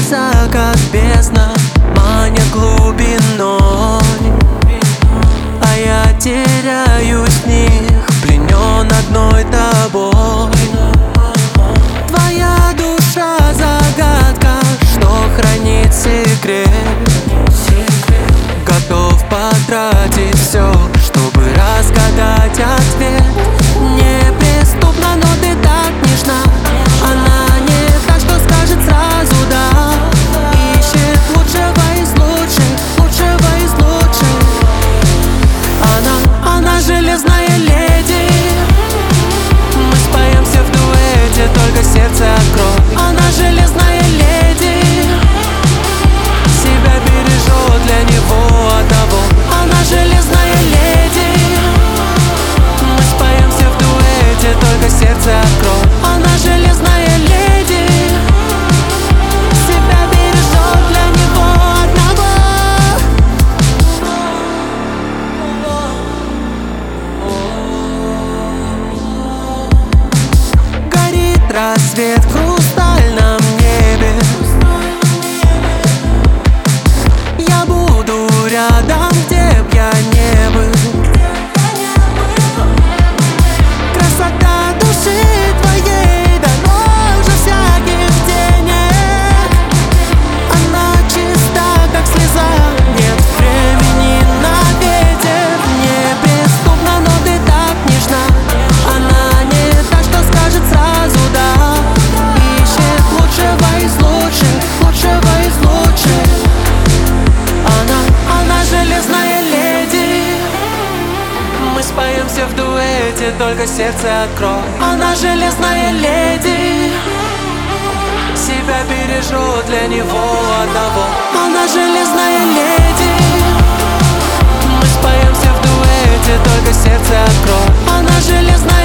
глаза, как бездна, манят глубиной, а я теряюсь в них, пленен одной тобой. Твоя душа загадка, что хранит секрет. Готов потратить все, чтобы разгадать ответ. Неприступна, но ты так нежна. Она не так, что скажет сразу да. Ищет лучшего из лучших, лучшего из лучших. Она железная леди. Мы споемся в дуэте, только сердце открой. Она железная леди. Себя бережет для него одного. Она железная леди. Мы споемся в дуэте, только сердце открой. Она железная леди. Себя бережет для него одного. Горит рассвет в хрустальном небе. Я буду рядом, где б я не был. Красота души твоей дороже всяких денег. Она чиста, как слеза, нет времени на ветер. Неприступна, но ты так нежна. Она не та, что скажет сразу да. Ищет лучшего из лучших, лучшего из лучших. Она железная леди. Мы споемся в дуэте, только сердце открой. Она железная леди. Себя бережет для него одного. Она железная леди. Мы споемся в дуэте, только сердце открой. Она железная